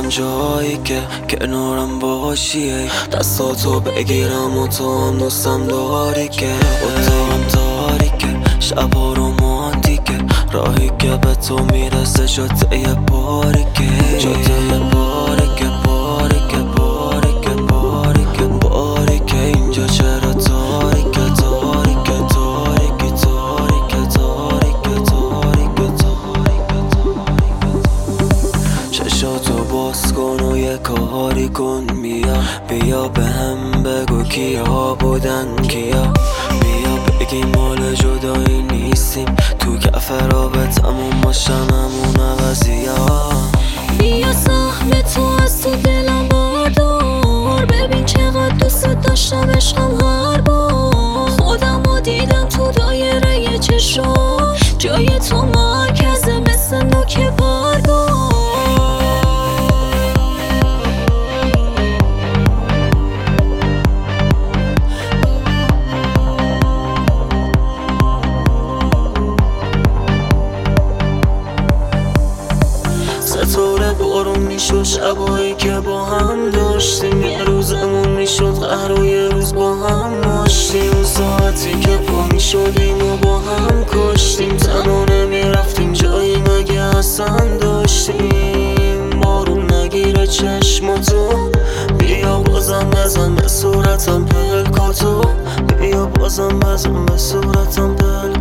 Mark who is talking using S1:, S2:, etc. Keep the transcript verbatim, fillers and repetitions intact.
S1: برم جایی که کنارم باشی، دستاتو بگیرم و تو هم دوستم داری که اتاقم تاریکه، شبا رومانتیکه، راهی که به تو میرسه جاده باریکه، جاده باریکه باریکه باریکه باریکه باریکه. اینجا چرا تاریکه تاریکه تاریکه تاریکه تاریکه تاریکه تاریکه. چشاتو باز کن و یه کاری کن، بیا بیا به هم بگو کیا بودن کیا، بیا بگی مال جدایی نیستیم، تو کف رابطمون باشن همون عوضیا.
S2: بیا سهم تو از تو دلم باردار، ببین چقدر دوست داشتم عشقم هر بار، خودم رو دیدم تو دایره چشم، جای تو مرکزه مثل نوک پرگار.
S1: ستاره بارون میشد شبایی که با هم داشتیم، یه روزمون میشد قهر و یه روز با هم ماشتیم، اون ساعتی که پا میشدیم و با هم کشتیم، تنها نمیرفتیم جایی مگه اصلا داشتیم. بارون نگیره چشماتو، بیا بازم بزن به صورتم پلکاتو، بیا بازم بزن به صورتم پلکاتو.